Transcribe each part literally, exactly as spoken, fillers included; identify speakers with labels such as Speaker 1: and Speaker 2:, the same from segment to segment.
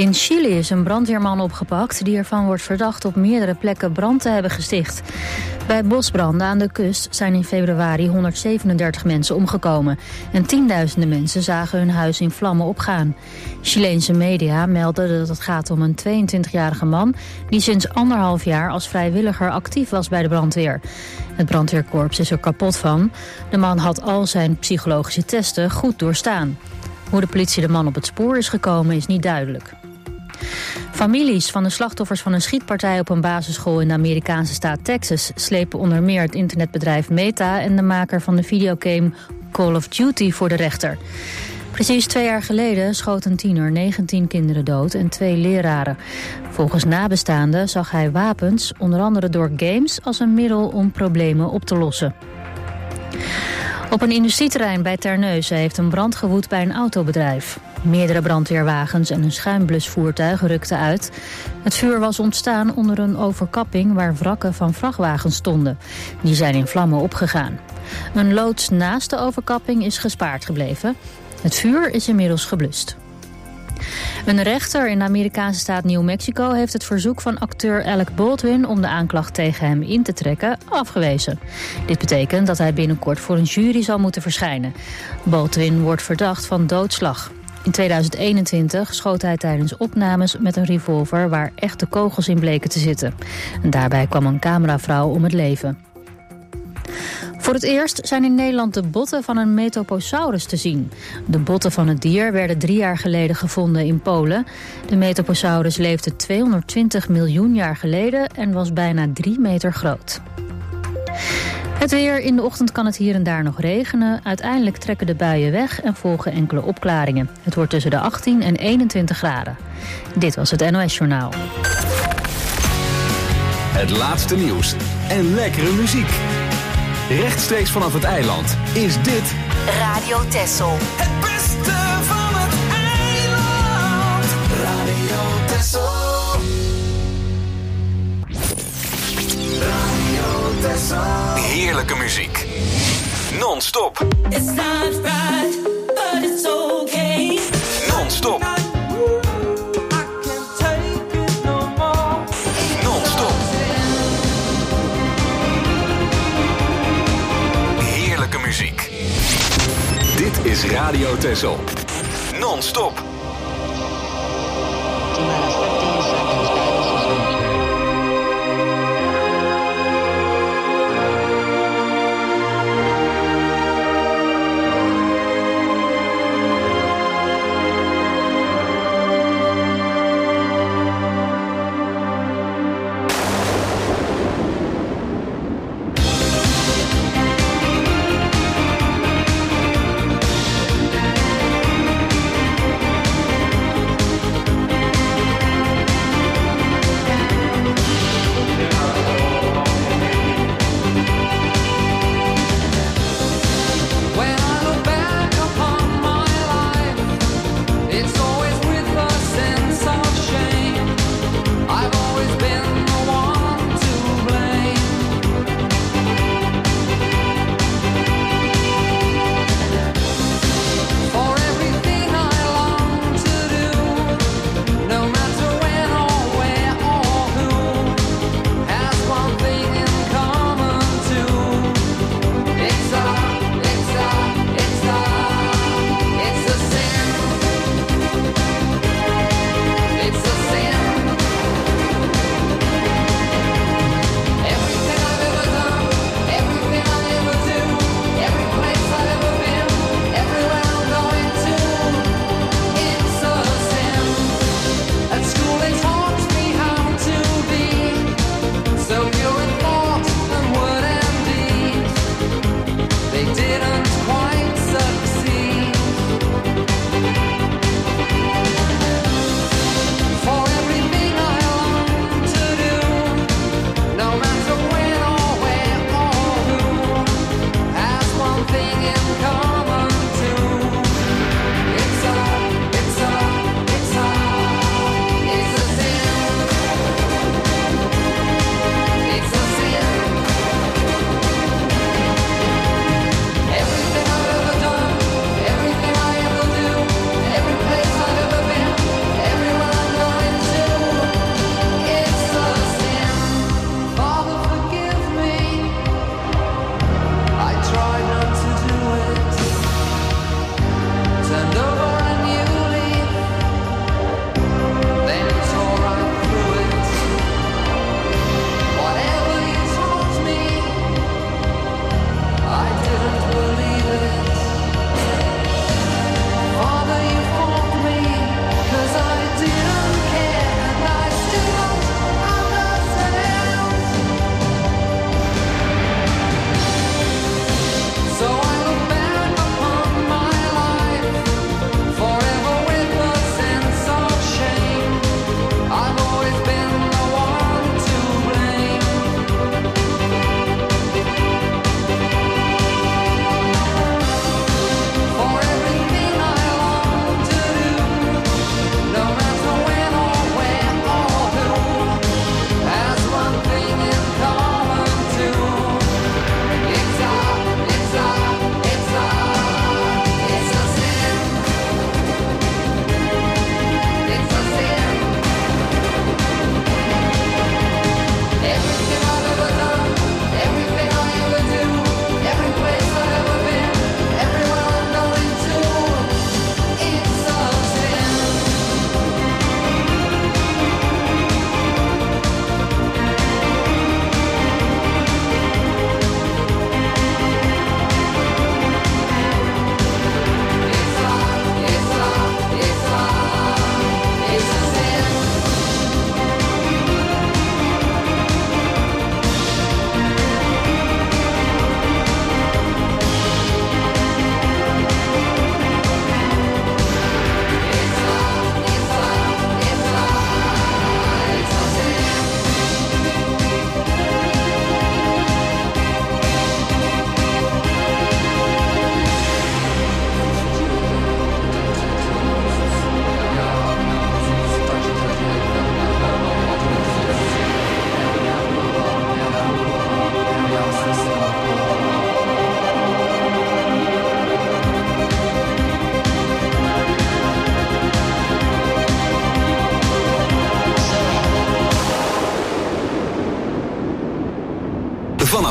Speaker 1: In Chili is een brandweerman opgepakt die ervan wordt verdacht op meerdere plekken brand te hebben gesticht. Bij bosbranden aan de kust zijn in februari honderdzevenendertig mensen omgekomen en tienduizenden mensen zagen hun huis in vlammen opgaan. Chileense media melden dat het gaat om een tweeëntwintigjarige man die sinds anderhalf jaar als vrijwilliger actief was bij de brandweer. Het brandweerkorps is er kapot van. De man had al zijn psychologische testen goed doorstaan. Hoe de politie de man op het spoor is gekomen is niet duidelijk. Families van de slachtoffers van een schietpartij op een basisschool in de Amerikaanse staat Texas slepen onder meer het internetbedrijf Meta en de maker van de videogame Call of Duty voor de rechter. Precies twee jaar geleden schoot een tiener negentien kinderen dood en twee leraren. Volgens nabestaanden zag hij wapens, onder andere door games, als een middel om problemen op te lossen. Op een industrieterrein bij Terneuzen heeft een brand gewoed bij een autobedrijf. Meerdere brandweerwagens en een schuimblusvoertuig rukten uit. Het vuur was ontstaan onder een overkapping waar wrakken van vrachtwagens stonden. Die zijn in vlammen opgegaan. Een loods naast de overkapping is gespaard gebleven. Het vuur is inmiddels geblust. Een rechter in de Amerikaanse staat New Mexico heeft het verzoek van acteur Alec Baldwin om de aanklacht tegen hem in te trekken afgewezen. Dit betekent dat hij binnenkort voor een jury zal moeten verschijnen. Baldwin wordt verdacht van doodslag. In tweeduizend eenentwintig schoot hij tijdens opnames met een revolver waar echte kogels in bleken te zitten. En daarbij kwam een cameravrouw om het leven. Voor het eerst zijn in Nederland de botten van een Metoposaurus te zien. De botten van het dier werden drie jaar geleden gevonden in Polen. De Metoposaurus leefde tweehonderdtwintig miljoen jaar geleden en was bijna drie meter groot. Het weer. In de ochtend kan het hier en daar nog regenen. Uiteindelijk trekken de buien weg en volgen enkele opklaringen. Het wordt tussen de achttien en eenentwintig graden. Dit was het N O S Journaal.
Speaker 2: Het laatste nieuws en lekkere muziek. Rechtstreeks vanaf het eiland is dit
Speaker 3: Radio Texel.
Speaker 4: Het beste van het eiland. Radio Texel. Radio Texel.
Speaker 2: heerlijke muziek. Non-stop.
Speaker 4: It's not right, but it's okay.
Speaker 2: Non-stop. Muziek. Dit is Radio Texel. Non-stop.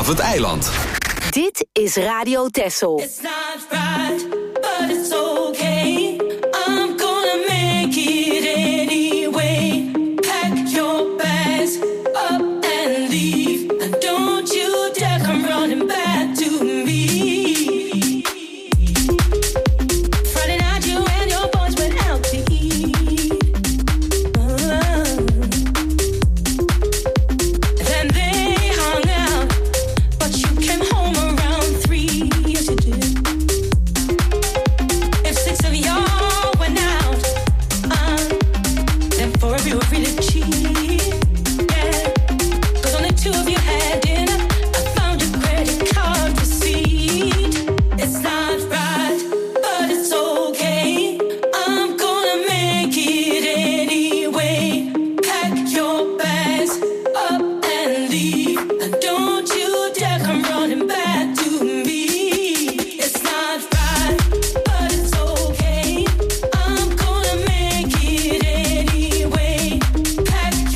Speaker 2: vanaf het eiland.
Speaker 3: Dit is Radio Texel.
Speaker 4: It's not right, but it's okay. I'm gonna make it anyway. Pack your bags up and leave. And don't you dare come running back to me. Friday night you and your boys went out to eat. Uh, then they hung out, but you came home around three. Yes you did. If six of y'all went out, uh, then four of you were really cheap. Yeah, 'cause only two of you had dinner. I found your credit card receipt. It's not right, but it's okay. I'm gonna make it anyway. Pack your bags up and leave. And don't you dare come running back to me. It's not right, but it's okay. I'm gonna make it anyway. Pack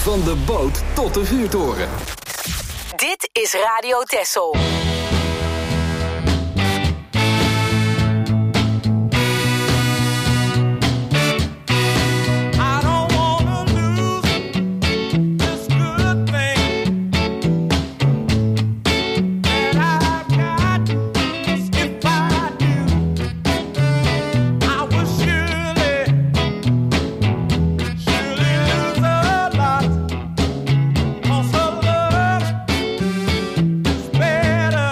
Speaker 2: Van de boot tot de vuurtoren.
Speaker 3: Dit is Radio Texel.
Speaker 5: Better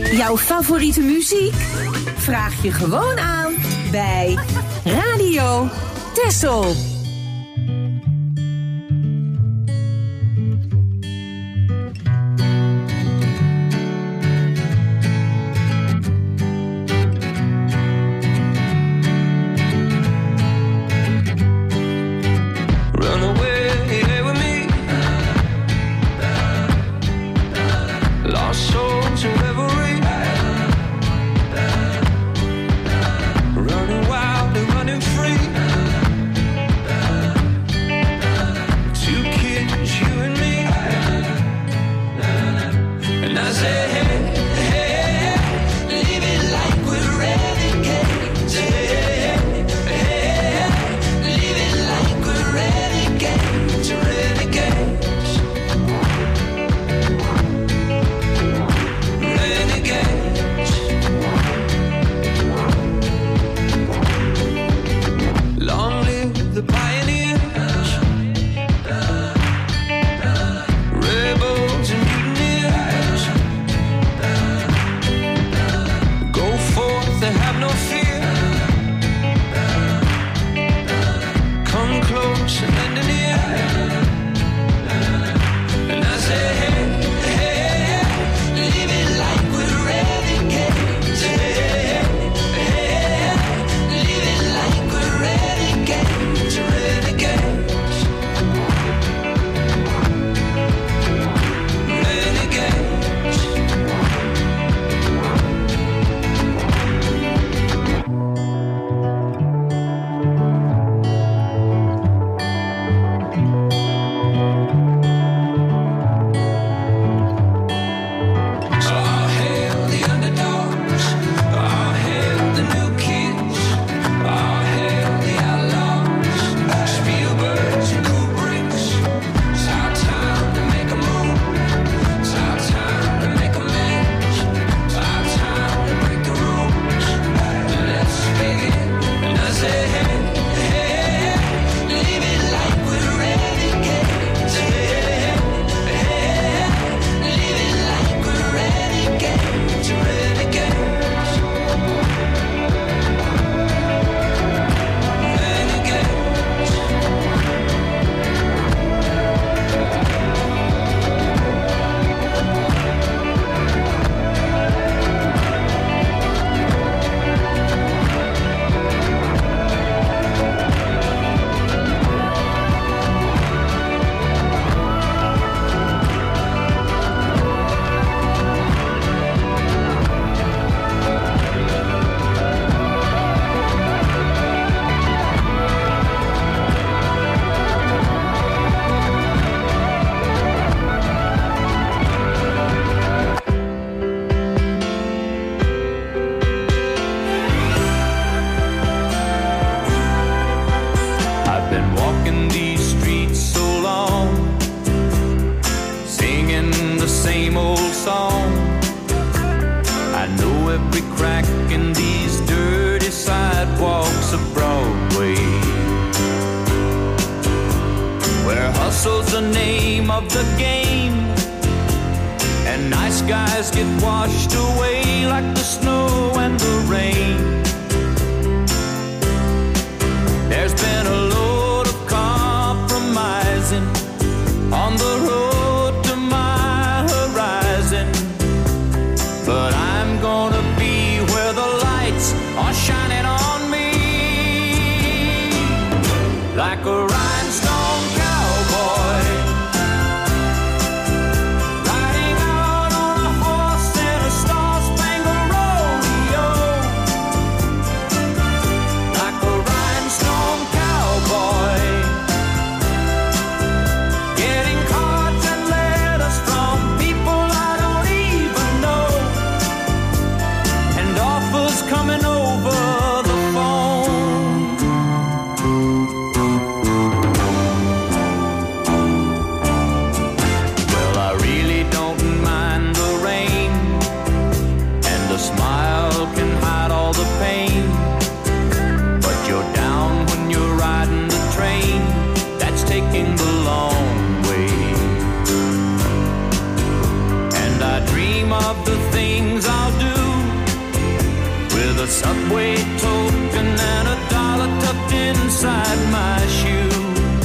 Speaker 5: Jouw favoriete muziek? Vraag je gewoon aan bij Radio Texel.
Speaker 6: of the things I'll do subway token and a dollar tucked inside my shoe.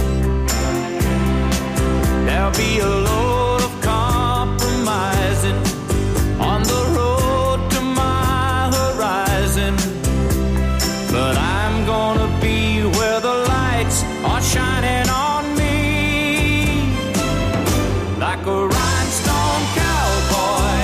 Speaker 6: There'll be a load of compromising on the road to my horizon, but I'm gonna be where the lights are shining on me like a rhinestone cowboy.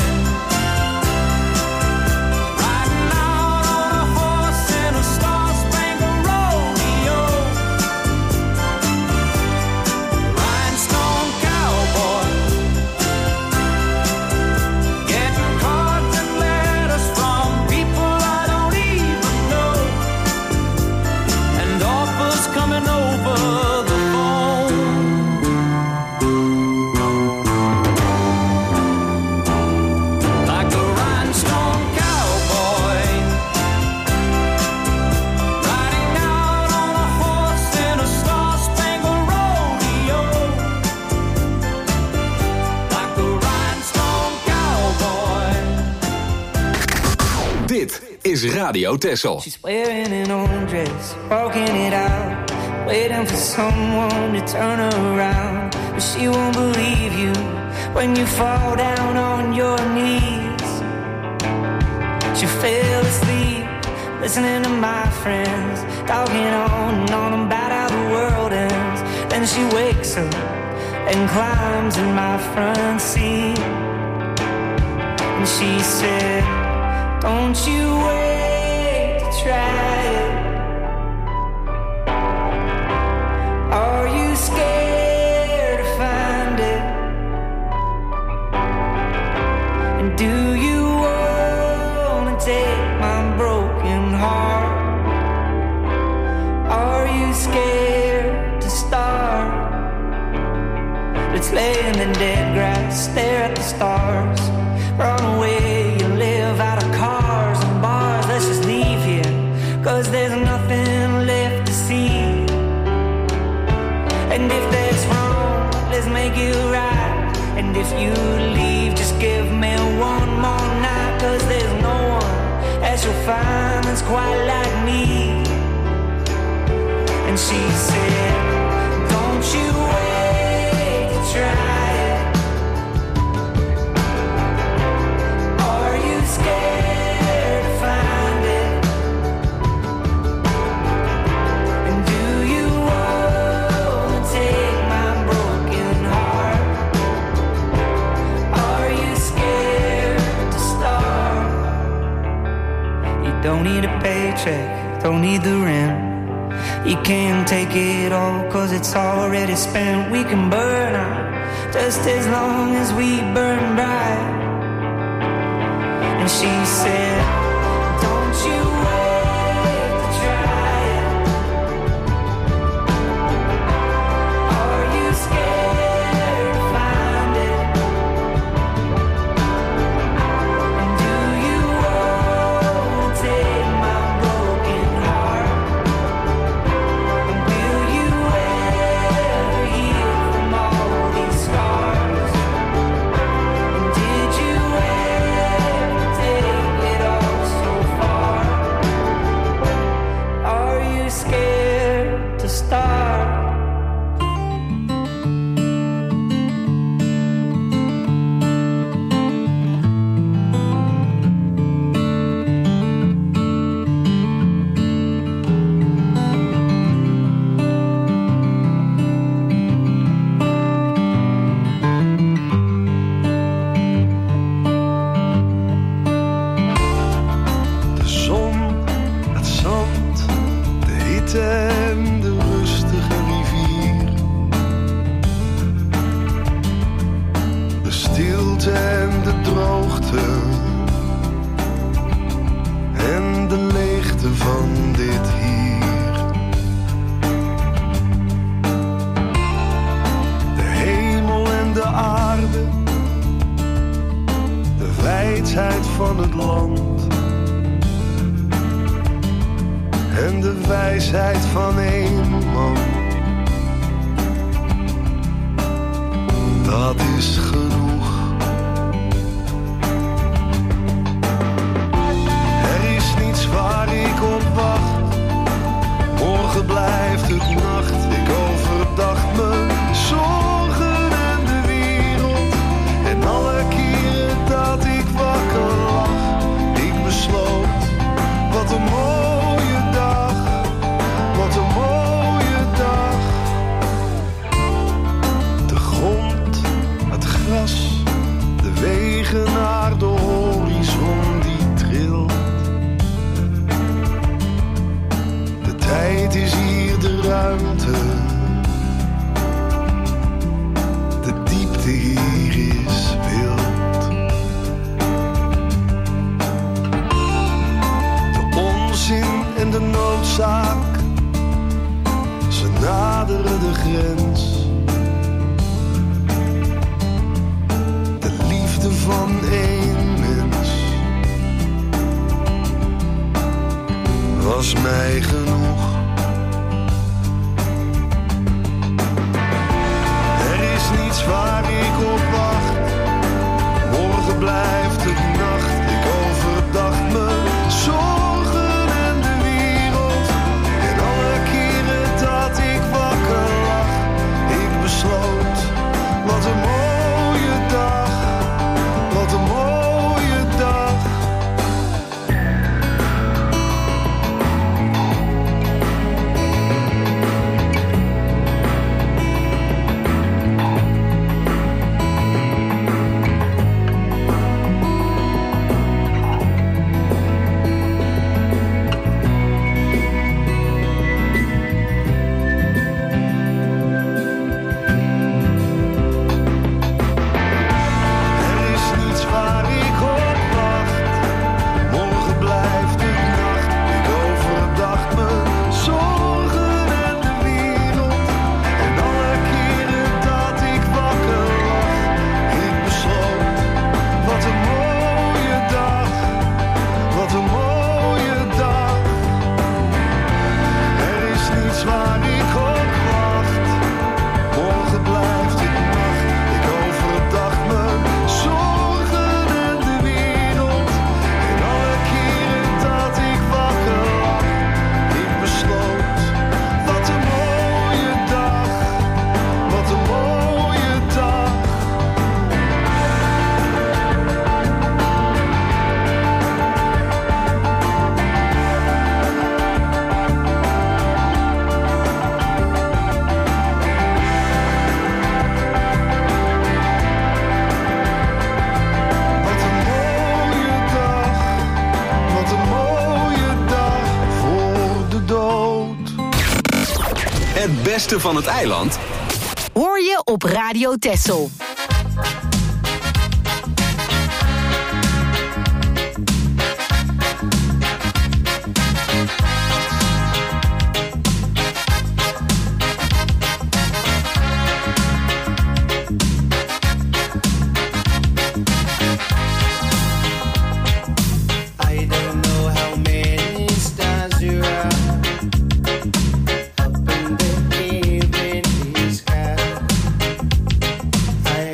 Speaker 2: Is Radio Texel.
Speaker 7: She's wearing an old dress, walking it out, waiting for someone to turn her around. But she won't believe you when you fall down on your knees. She fell asleep, listening to my friends, talking on and on about how the world ends. Then she wakes up and climbs in my front seat. And she said, don't you wait to try it. Are you scared to find it? And do you wanna take my broken heart? Are you scared to start? Let's lay in the dead grass, stare at the stars, run away and live out of cars and bars. Let's just leave here, cause there's nothing left to see. And if that's wrong, let's make it right. And if you leave, just give me one more night, cause there's no one else you'll find that's quite like me. And she said, don't you wait to try. Scared to find it? And do you wanna take my broken heart? Are you scared to start? You don't need a paycheck, don't need the rent. You can't take it all cause it's already spent. We can burn out just as long as we burn bright. And she said, don't you wait to try it. Are you scared to find it? And do you wanna take my broken heart? And will you ever heal from all these scars? And did you ever take it all so far? Are you scared to start?
Speaker 8: De zon, het zand, de hitte en de rustige rivier. De stilte en de droogte. En de leegte van dit hier. De hemel en de aarde. De wijdheid van het land. En de wijsheid van één man. Dat is genoeg. Er is niets waar zaak. Ze naderen de grens. De liefde van één mens was mij genoeg. Er is niets waar ik op wacht. Morgen blijft het nacht. Ik overdacht me zorgen en de wereld. En alle keren dat ik wakker lag, ik besloot, wat een mooie dag, wat een mooie dag.
Speaker 2: Het beste van het eiland
Speaker 3: hoor je op Radio Texel.
Speaker 9: I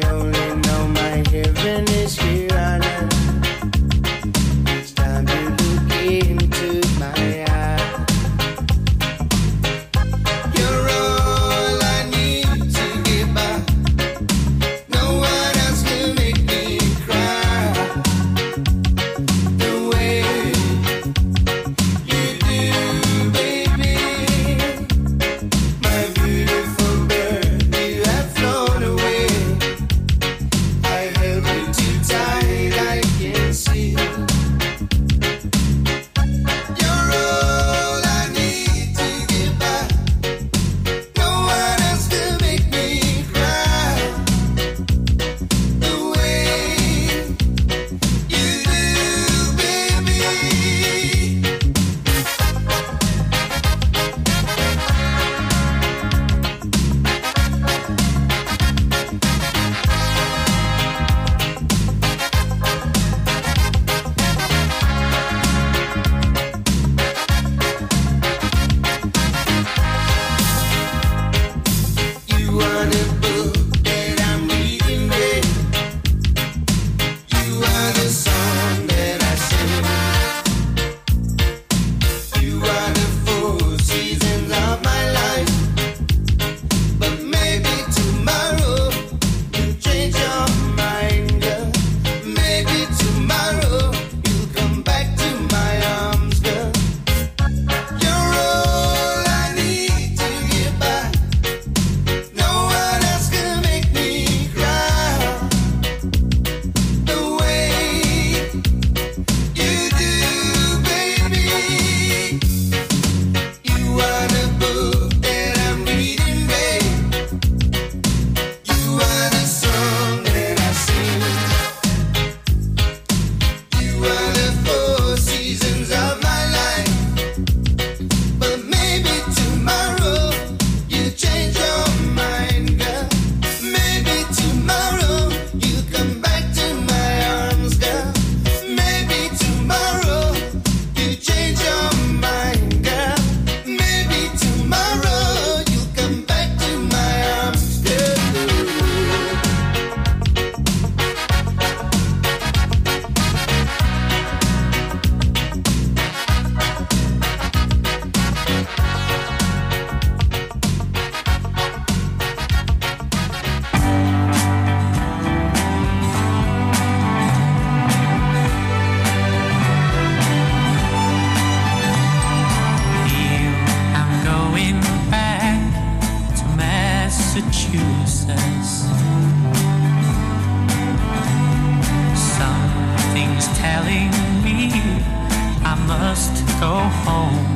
Speaker 6: telling me I must go home.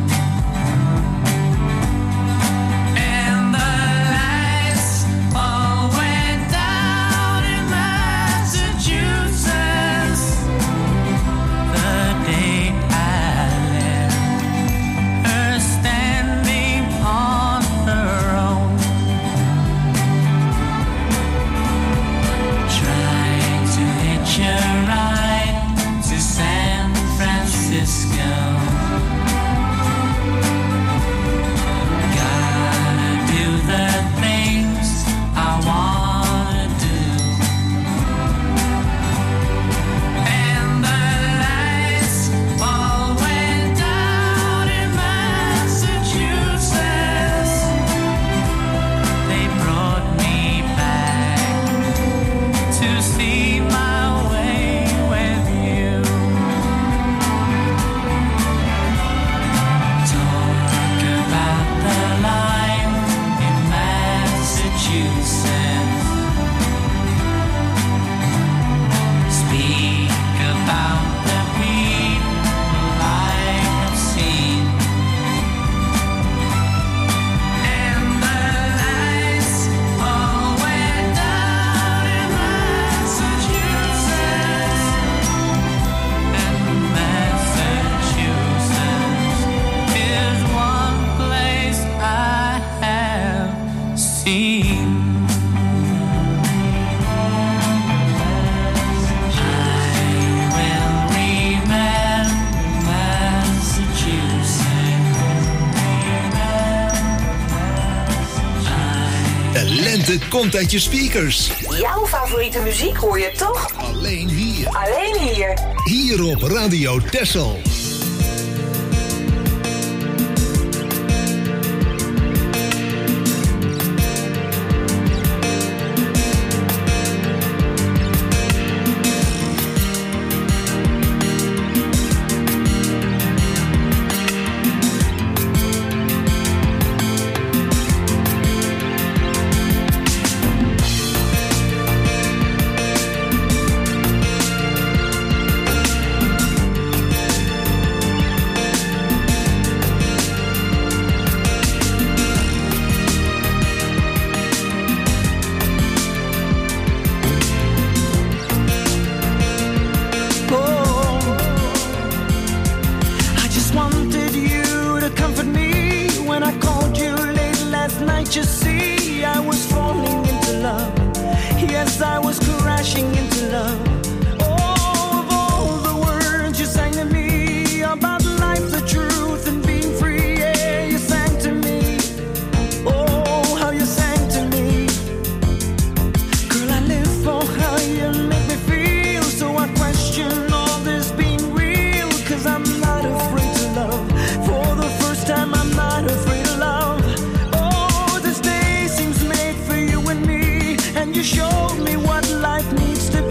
Speaker 6: And the lights all went down in Massachusetts the day I left her standing on her own, trying to hitch a ride to San Francisco. Gotta do the things I wanna do. And the lights all went down in Massachusetts. They brought me back to see my way with you. Talk about the life in Massachusetts. Speak about the people I have seen. And the lights all went down in Massachusetts. And Massachusetts is one place I have seen. I will remember Massachusetts.
Speaker 9: De lente komt uit je speakers.
Speaker 3: Jouw favoriete muziek hoor je toch?
Speaker 9: Alleen hier.
Speaker 3: Alleen hier.
Speaker 9: Hier op Radio Texel.
Speaker 7: I just wanted you to comfort me when I called you late last night. You see, I was falling into love. Yes, I was crashing into love. Oh, of all the words you sang to me about life, the truth, and being free, yeah, you sang to me. Oh, how you sang to me. Girl, I live for how you make me feel, so I question all this being real, 'cause I'm not afraid to love. For the first time, I'm not afraid of love. Oh, this day seems made for you and me, and you showed me what life needs to be.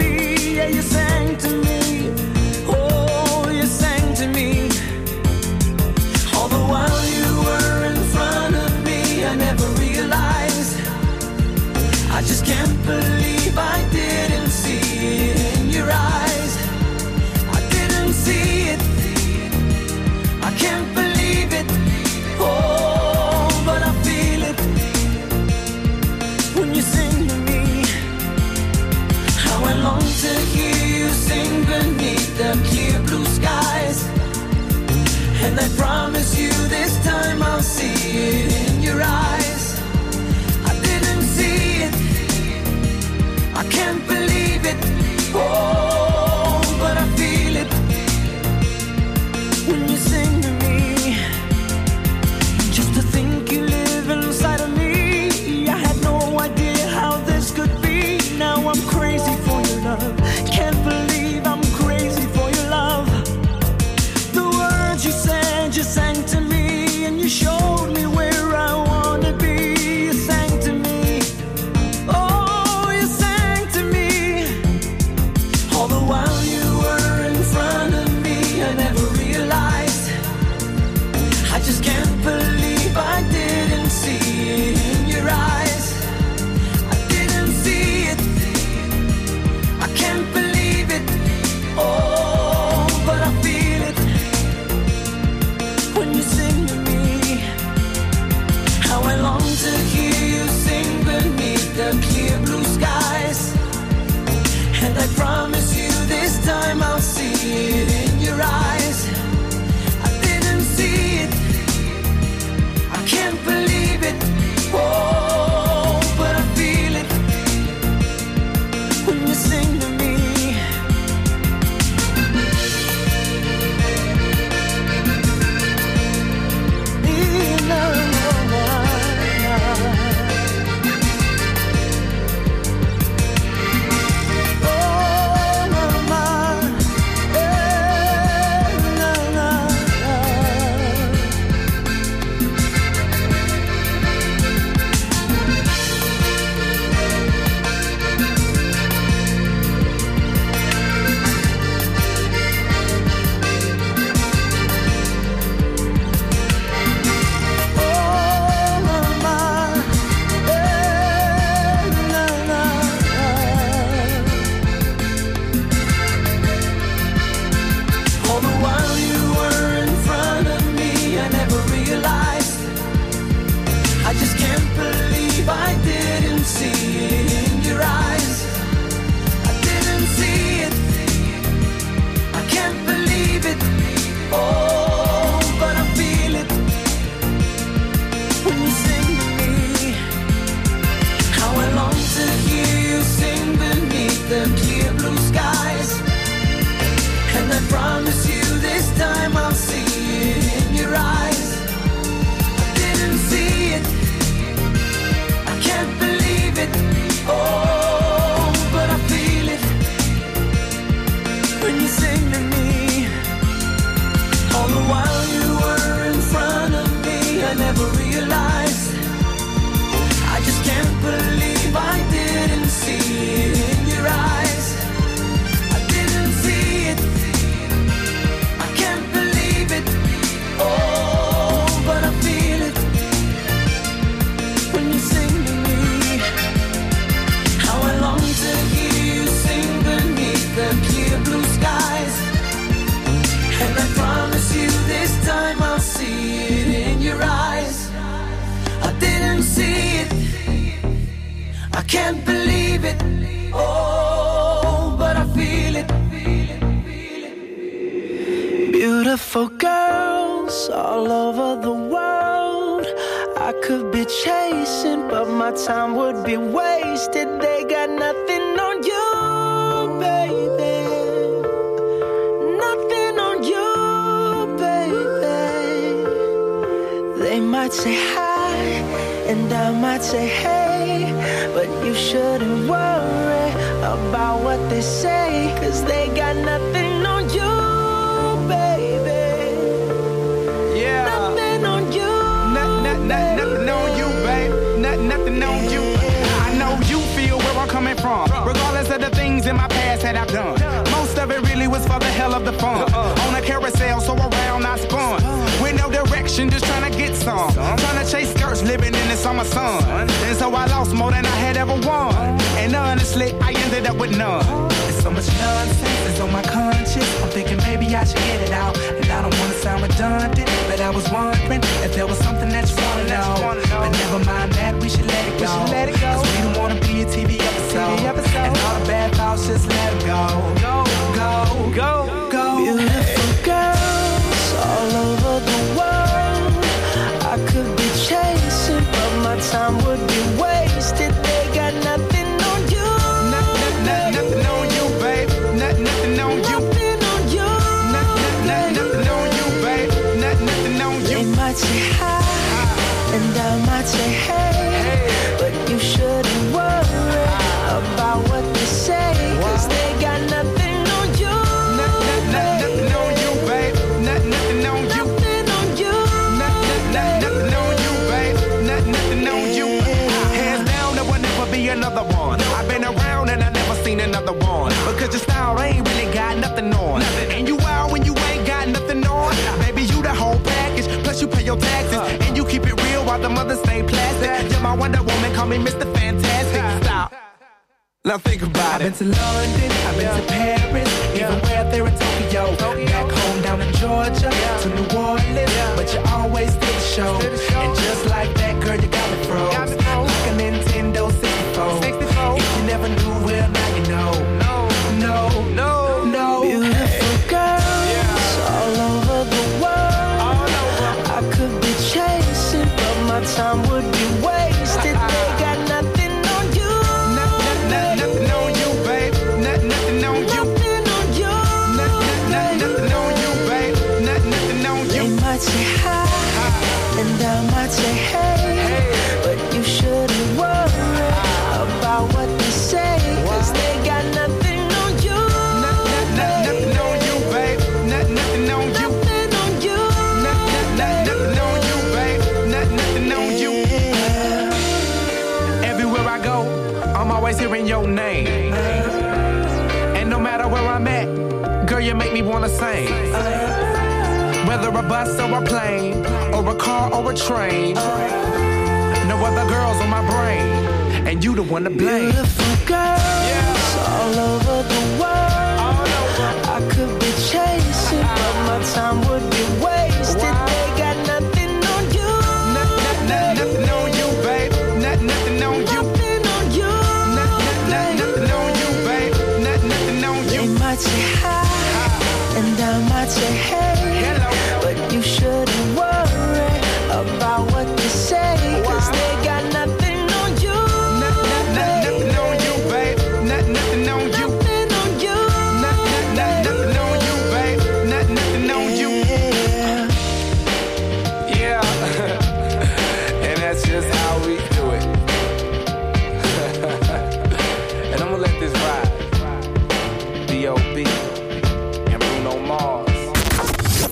Speaker 6: promise you this time I'll see it in your eyes. I didn't see it, I can't believe it. Oh, but I feel it when you sing to me. All the while you were in front of me, I never realized. I just can't believe I didn't see it in your eyes. I didn't see it, I can't believe it. Oh, but I feel it when you sing to me. How I long to hear you sing beneath the clear blue skies. And I promise you this time I'll see it in your eyes. I didn't see it, I can't believe it. Oh, but I feel it. Beautiful girls all over the world I could be chasing, but my time would be wasted. They got nothing on you, baby. Nothing on you, baby. They might say hi, and I might say hey, but you shouldn't worry about what they say, 'cause they got nothing on you, baby.
Speaker 10: Yeah.
Speaker 6: Nothing on you.
Speaker 10: Not, not, not, nothing on you, babe. Not, nothing on you. I know you feel where I'm coming from, regardless of the things in my past that I've done. Most of it really was for the hell of the fun. On a carousel, so around I spun. With no direction, just trying to get some. Trying to chase skirts, living in the summer sun. And so I lost more than I had ever won. And honestly, I ended up with none. There's so much nonsense is on my conscience. I'm thinking maybe I should get it out. And I don't want to sound redundant, but I was wondering if there was something that you want to know. But never mind that, we should let it go. Cause we don't want to be a T V episode. And all the bad thoughts, just let them go. Go, go, go, go.
Speaker 6: Beautiful girls all over the world I could be chasing, but my time would be wasted. They got nothing on you.
Speaker 10: Nothing, nothing, nothing on you, babe. Nothing, nothing on you.
Speaker 6: Nothing on you.
Speaker 10: Nothing, nothing, nothing on you, babe. Nothing, nothing on you.
Speaker 6: They might say hi, and I might say hey, but you shouldn't worry about what they say, 'cause they got nothing on you.
Speaker 10: Nothing, nothing on you, babe. Nothing, nothing on you.
Speaker 6: Nothing on you.
Speaker 10: Nothing, nothing on you, babe. Nothing, nothing on you. Hands down, there will never be another one. I've been around and I never seen another one. Because your style ain't really got nothing on. And you out when you ain't got nothing on. Baby, you the whole package. Plus you pay your taxes. And you keep it real while the mothers stay plastic. You're my Wonder Woman, call me Mister Fantastic. Stop. Now think about it. I've been to London, I've been to Paris, even where there in Tokyo. Back home down in Georgia, to New Orleans, but you always did the show. And just like that, girl, you got me froze. Like a Nintendo sixty-four. If you never knew, well, now you know. No, no, no, no.
Speaker 6: Beautiful girls all over the world I could be chasing, but my time would be wasted. They got nothing on you.
Speaker 10: Nothing on you, babe. Nothing on you.
Speaker 6: Nothing on you.
Speaker 10: Nothing on you, babe. Nothing on you.
Speaker 6: They might say hi, and I might say hey, but you shouldn't worry about what they say, 'cause they got nothing on you.
Speaker 10: Nothing on you, babe. Nothing on you.
Speaker 6: Nothing on you.
Speaker 10: Nothing on you, babe. Nothing on you. Everywhere I go, I'm always hearing your name. And no matter where I'm at, girl, you make me wanna sing. Whether a bus or a plane, or a car or a train, no other girls on my brain, and you the one to blame.
Speaker 6: Beautiful girls
Speaker 10: yeah.
Speaker 6: all over the world
Speaker 10: all over.
Speaker 6: I could be chasing, but my time would be wasted.
Speaker 10: Wow.
Speaker 6: They got nothing on you.
Speaker 10: Nothing, nothing on you, babe. Nothing, nothing on you.
Speaker 6: Nothing on you.
Speaker 10: Nothing, nothing on you, babe. Nothing on you.
Speaker 6: They might say hi, and I might say hey,
Speaker 10: Hello.
Speaker 6: but you shouldn't worry about what they say, 'cause
Speaker 10: Wow.
Speaker 6: they got nothing on you.
Speaker 10: Nothing on you, babe. Nothing on you.
Speaker 6: Nothing on you.
Speaker 10: Nothing on you, babe.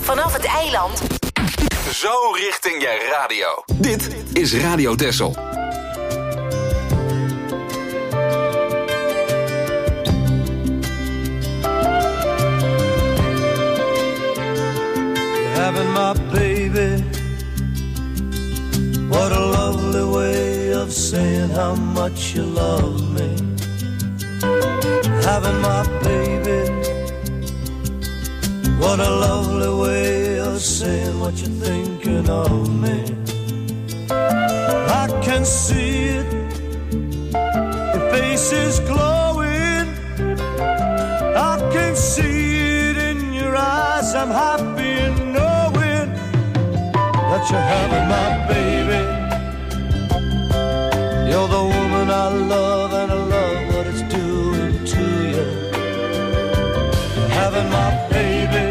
Speaker 3: vanaf het eiland.
Speaker 2: Zo richting je radio. Dit is Radio Texel.
Speaker 8: Having my baby, what a lovely way of saying how much you love me. Having my baby, what a lovely way of saying what you're thinking of me. I can see it, your face is glowing. I can see it in your eyes, I'm happy in knowing that you're having my baby. You're the woman I love and I love what it's doing to you. Having my baby.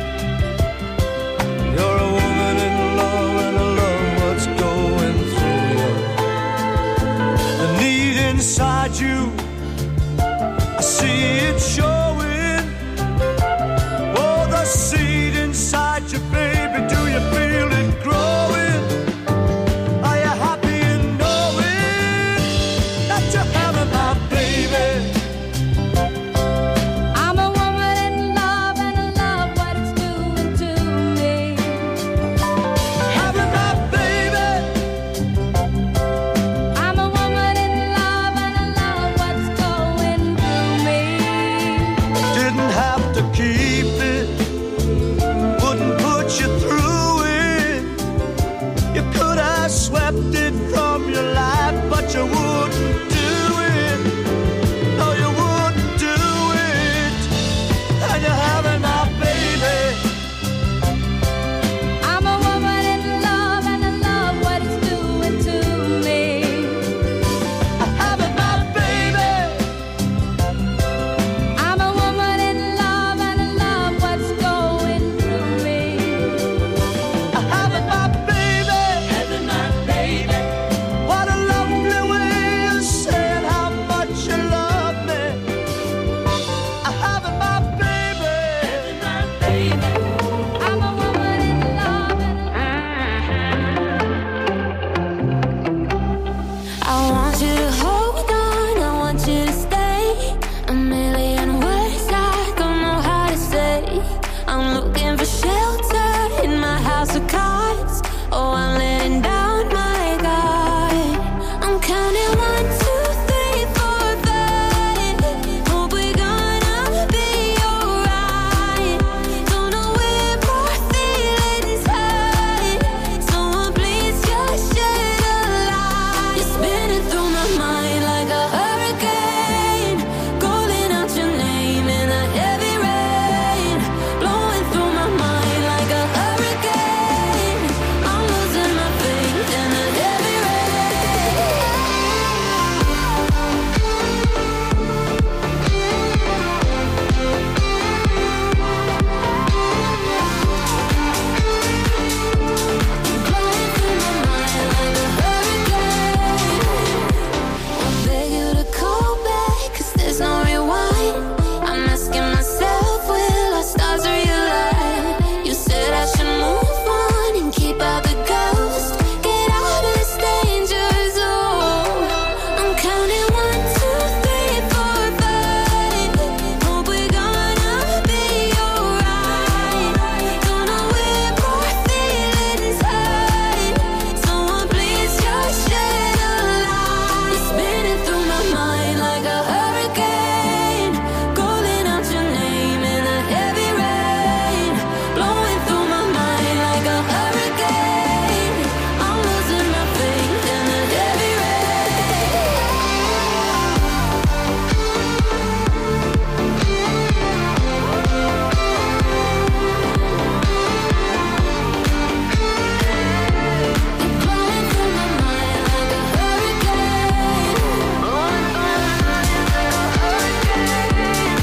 Speaker 8: You're a woman in love and I love what's going through you. The need inside you, I see it showing. Oh, the seed inside you, baby, do you feel it growing? Are you happy in knowing that you're having my baby?
Speaker 4: I'm a woman in love and I love what it's doing to me.
Speaker 8: Having my baby.
Speaker 4: I'm a woman in love and I love what's going through me.
Speaker 8: Didn't have to keep it, wouldn't put you through it. You could have swept it from your life, but you wouldn't do it. No, you wouldn't do it. And you're having my baby.
Speaker 4: I'm a woman in love and I love what it's doing to me.
Speaker 8: Having my baby.
Speaker 4: I'm a woman in love and I love what's going through me.
Speaker 8: Having my baby.
Speaker 4: Having my baby.
Speaker 8: What a lovely way of saying how much you love me. Having my baby.
Speaker 4: Having my baby. I'm a woman in love and I want you to hold on, I want you to stay. A million words I don't know how to say. I'm looking for shelter in my house of cards. Oh, I'm letting down my guard. I'm counting one, two, three, four, five. Hope we're gonna be alright. Don't know where my feelings hide. Someone please just shed a light. You're spinning through my mind like a hurricane, calling out your name in a heavy rain, blowing through my mind like a hurricane. I'm losing my faith in a heavy rain. Blowing through my mind like a hurricane. I beg you to call back, 'cause there's no rewind. I'm asking myself, will our stars realign? You said I should move on and keep out the ghost. Get out of this danger zone. I'm counting one, two, three, four, five. Hope we're gonna be alright. Don't know where my feelings hide. Someone please just shed a light. You're spinning through my mind like a hurricane, calling out your name in a heavy rain, blowing through my mind like a hurricane. I'm losing my faith in a heavy rain. Blowing through my mind like a hurricane. Blowing through my mind like a hurricane.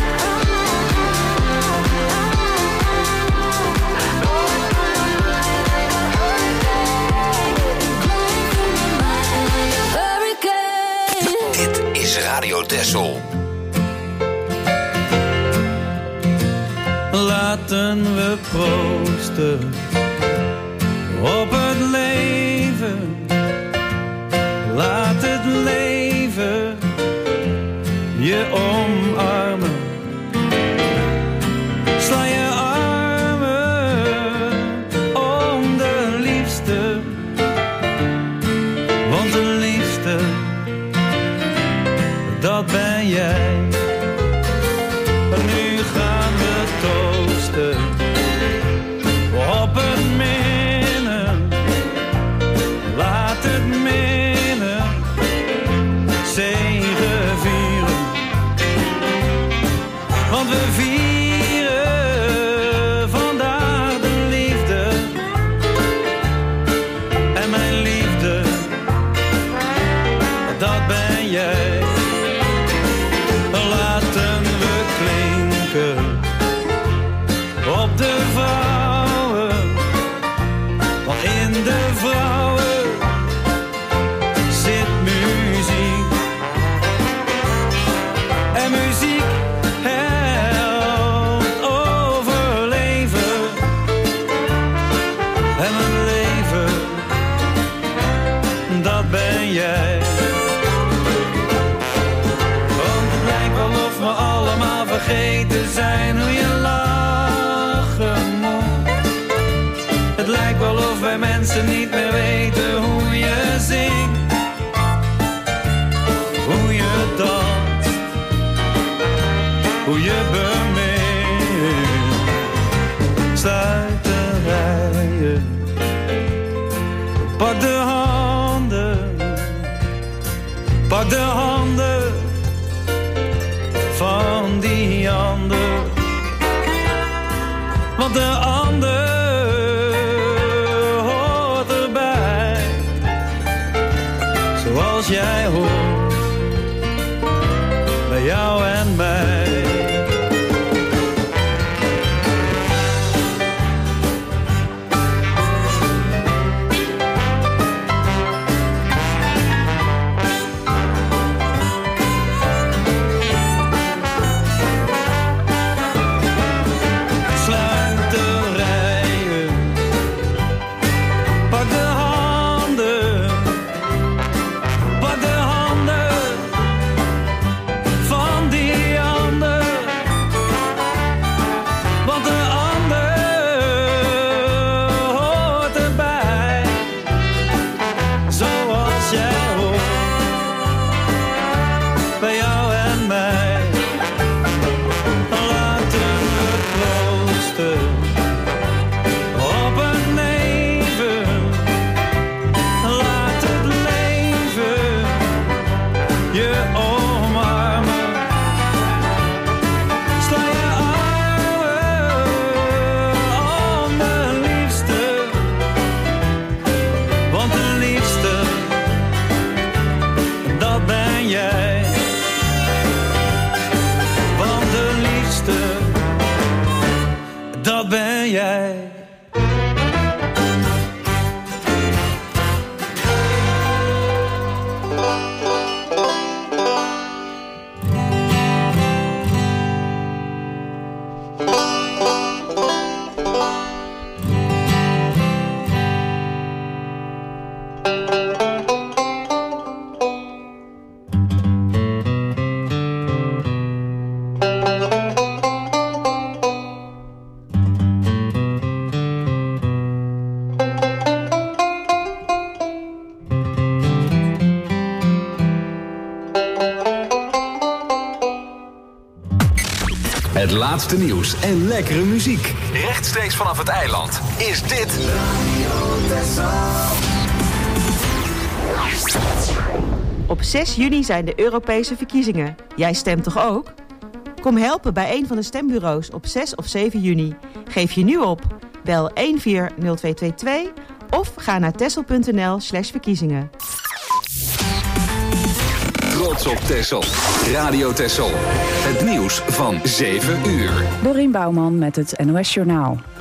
Speaker 4: Blowing through my mind like a hurricane. Blowing through my mind like a hurricane.
Speaker 2: Dit is Radio Texel.
Speaker 6: Laat
Speaker 11: Laten we proosten op het leven. Laat het leven je omarmen. Sla je armen om de liefste. Want de liefste, dat ben jij. Nu gaan we toosten op het minnen. Laat het minnen zegevieren. Want we vieren vandaag de liefde. En mijn liefde, dat ben jij. Laten we klinken op de vrouwen, want in de vrouwen zit muziek. En muziek helpt overleven. En een leven, dat ben jij. We allemaal vergeten zijn hoe je lachen moet. Het lijkt wel of wij mensen niet meer weten hoe je zingt, hoe je danst, hoe je bemint. Sluit de rijen, pak de handen, pak de handen van die ander. Want de ander hoort erbij, zoals jij hoort bij jou en mij.
Speaker 2: Het laatste nieuws en lekkere muziek. Rechtstreeks vanaf het eiland is dit
Speaker 12: Op zes juni zijn de Europese verkiezingen. Jij stemt toch ook? Kom helpen bij een van de stembureaus op zes of zeven juni. Geef je nu op. Bel een vier nul twee twee twee of ga naar texel.nl slash verkiezingen.
Speaker 2: Trots op Texel. Radio Texel. Het nieuws van zeven uur.
Speaker 13: Dorien Bouwman met het N O S Journaal.